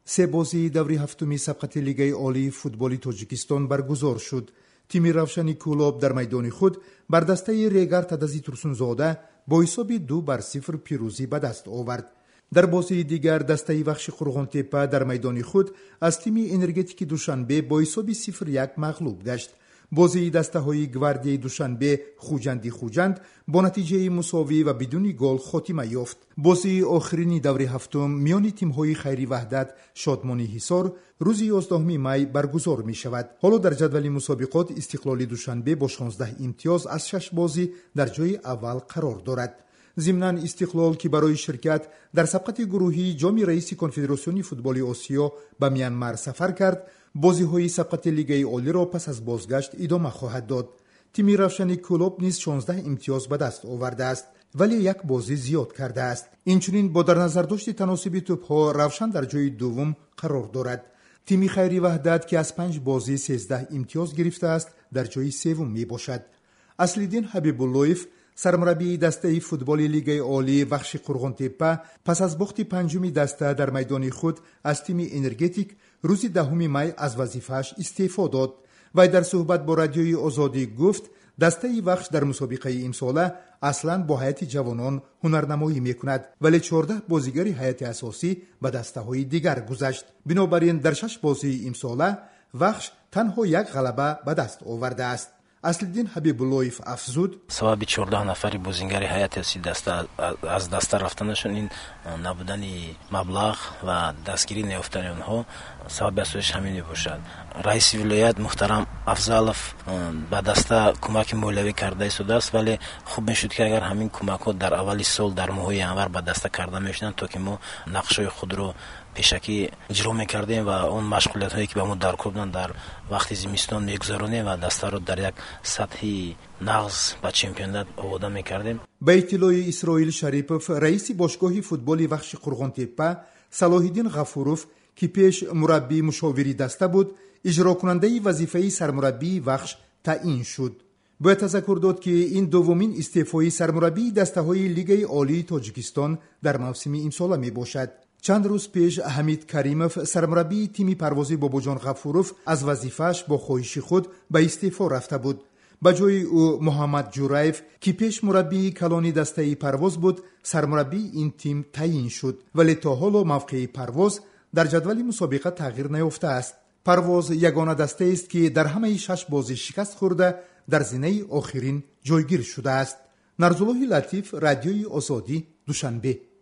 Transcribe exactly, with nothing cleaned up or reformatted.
سه بازی دوری هفتمی سبقت لیگ عالی فوتبال تاجیکستان برگزار شد. تیم روشن کولاب در میدان خود بر دسته ریگر تدزی ترسونزاده با حساب دو بر صفر پیروزی به دست آورد. در بازی دیگر دسته وخش قرغنتپه در میدان خود از تیم انرژتیک دوشنبه با حساب صفر یک مغلوب گشت. بازی دسته های گواردیای دوشنبه خوجندی خوجند با نتیجه مساوی و بدون گل خاتمه یافت. بازی آخرین دور هفتم میان تیم های خیری وحدت شادمانی حصار روز یازدهم می برگزار می شود. حالا در جدول مسابقات استقلال دوشنبه با شانزده امتیاز از شش بازی در جای اول قرار دارد. ضمناً استقلال که برای شرکت در سبقت گروهی جام رئیس کنفدراسیون فوتبال آسیا به میانمار سفر کرد، بازی‌های سبقت لیگ عالی را پس از بازگشت ادامه خواهد داد. تیم روشن کولاب نیز شانزده امتیاز به دست آورده است ولی یک بازی زیاد کرده است. اینچنین با در نظر داشت تناسب توپ‌ها روشن در جای دوم قرار دارد. تیم خیری وحدت که از پنج بازی سیزده امتیاز گرفته است در جای سوم می باشد. اصل‌الدین حبیب اللهیف سرمربی دسته فوتبال لیگ عالی وخش قرغنتپه پس از باخت پنجمی دسته در میدان خود از تیم انرژتیک روز دهم می از وظیفه‌اش استعفا داد. و در صحبت با رادیوی آزادی گفت دسته وخش در مسابقه امساله اصلا با هیئت جوانان هنرنمایی میکند ولی چهارده بازیگر هیئت اساسی به دسته های دیگر گذشت. بنابراین در شش بازی امساله وخش تنها یک غلبه به دست آورده است. اصل‌الدین حبیب اللهیف افزود سبب چهارده نفری بازیگر هیئت اساسی دسته از دسته رفتنشون این نبودن مبلغ و دستگیری نیافتن اونها سبب اساسش همین باشد. رئیس ولایت محترم افضلов به دسته کمک مالیوی کرده شده است ولی خوب میشد که اگر همین کمک‌ها در اولی سال در ماهای انور به دسته کرده میشدن تا که ما نقشه خود رو پیشکی اجرا میکردیم و اون مشغولیت هایی که به ما در کردن در وقت زمستان میگذرونیم و دسته رو در یک سطحی نقض به چمپیونات آورده میکردیم. به اطلاع اسرائیل شریپوف رئیس باشگاه فوتبال وخش قرغنتپه، صلاح‌الدین غفوروف که پیش مربی مشاوری دسته بود اجرا کننده وظیفه سرمربی وخش تعیین شد. باید تذکر داد که این دومین استعفای سرمربی دسته های لیگ عالی تاجیکستان در موسم امسال می باشد. چند روز پیش حمید کریموف سرمربی تیم پروازی باباجان غفوروف از وظیفه‌اش با خواهش خود به استعفا رفته بود. به جای او محمد جورایف که پیش مربی کلانی دسته پرواز بود سرمربی این تیم تعیین شد ولی تا حالا موقع پرواز در جدول مسابقه تغییر نیافته است. پرواز یگانه دسته است که در همه شش بازی شکست خورده در زینه آخرین جایگیر شده است. نرزالله لطیف، رادیوی آزادی، دوشنبه.